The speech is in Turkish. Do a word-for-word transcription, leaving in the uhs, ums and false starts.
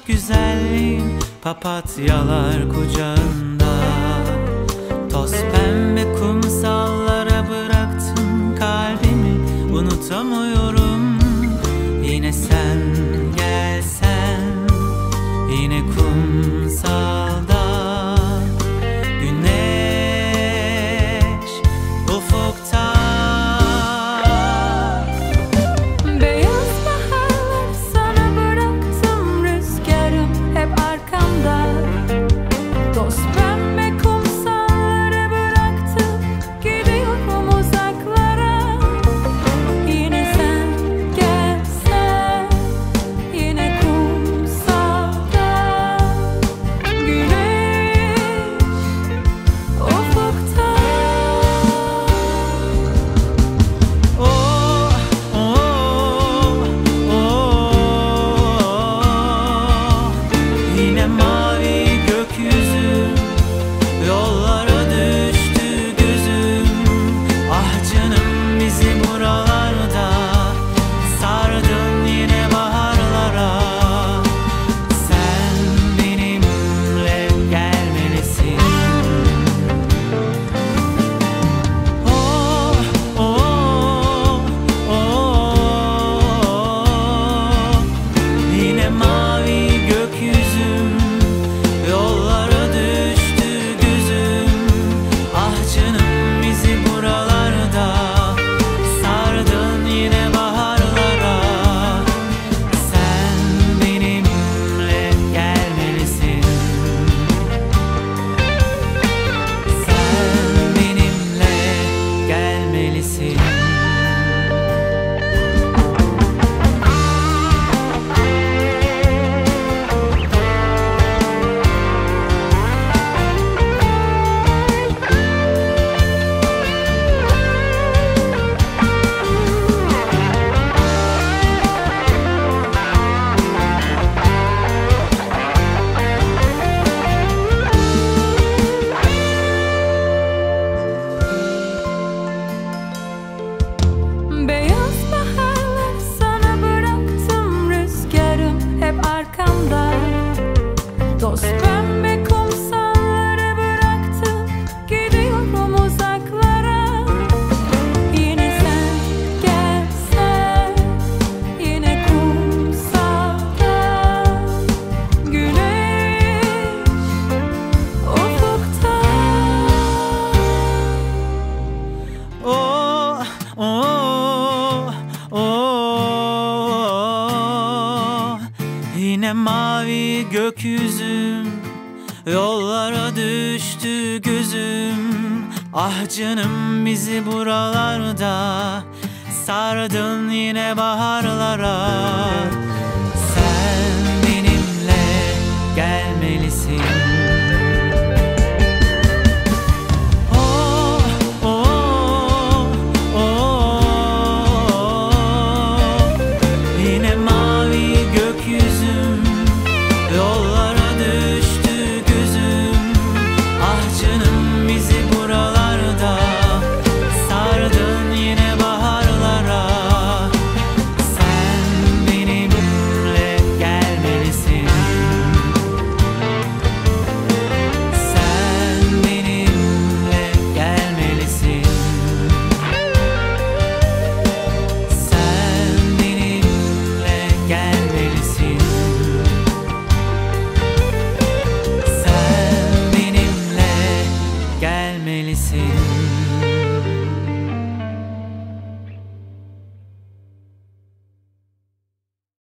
güzelliğin papatyalar kucağında. Toz pembe kumsallara bıraktın kalbimi, unutamıyorum. Yine sen gelsen, yine kumsalda güneş ufukta. Beyaz baharlar sana bıraktım, rüzgarım hep arkamda. Toz pembe kumsallara bıraktım, gidiyorum uzaklara. Yine sen gelsen, yine kumsalda güneş ufukta. Oh, oh, oh. Yine mavi gökyüzü, yollara düştü gözüm. Ah canım, bizi buralarda sardın yine baharlara. Sen benimle gelmelisin. Oh, oh, oh. Yine mavi gökyüzüm, yollara düştü gözüm. Ah canım, bizi buralarda sardın yine baharlara. Sen benimle gelmelisin. Sen benimle gelmelisin. Beyaz baharlar sana bıraktım, rüzgarım hep arkamda. Toz pembe kumsallara bıraktım, gidiyorum uzaklara. Yine sen gelsen, yine kumsalda güneş ufukta. Oh, oh, oh. Yine mavi gökyüzüm, yollara düştü gözüm. Ah canım, bizi buralarda sardın yine baharlara.